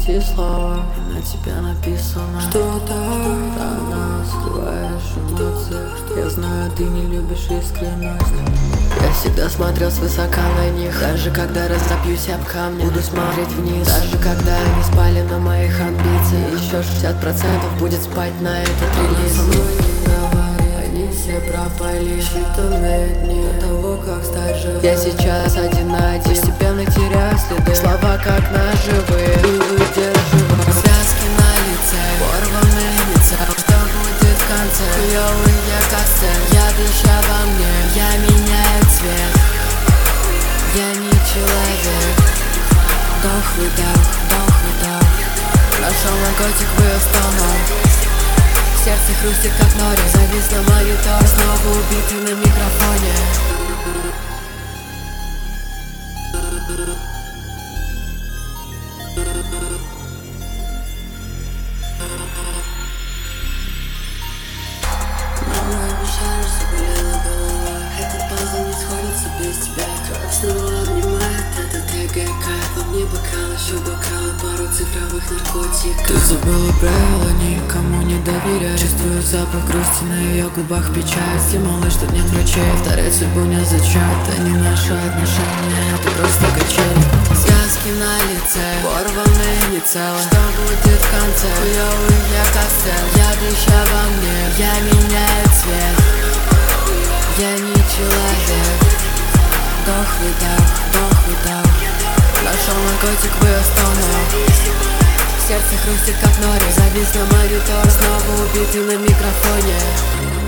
10 слов на тебя написано что-то. До нас скрываешь эмоции. Я знаю, ты не любишь искренность. Я всегда смотрел свысока на них, даже когда разобьюсь об камни. Буду смотреть вниз, даже когда они спали на моих амбициях. Еще 60% будет спать на этот релиз. Со мной не говори, они все пропали. Считанные дни до того, как стать живым. Я сейчас один на один, постепенно теряю следы. Слова как ножевые, не выдерживаю. Связки на лице, порванные лица. Что будет в конце? Хуёвый я косцен. Я душа во мне, я меняю цвет. Я не человек. Вдох-выдох, вдох-выдох. Нашел наркотик, выстану. Сердце хрустит, как нори. Завис на монитор, снова убитый на микрофоне. Мама обещаешь, заболела голова. Этот пазл не сходится без тебя. Кровь снова обнимает этот ЭГК. Во мне бокал, еще бокал и пару цифровых наркотиков. Ты забыла правила, никому не доверяй. Чувствую запах грусти на ее губах, печаль. Все малыш, тут нет врачей. Вторять судьбу не зачат. Это не наши отношения, это просто качель. Связки на лице, порванные не целы. Что будет в конце? Хуёвый я косцен. Я душа во мне, я меняю цвет. Я не человек. Вдох-выдох, вдох-выдох. Нашел наркотик, выстану. Сердце хрустит, как нори. Завис на монитор, снова убитый на микрофоне.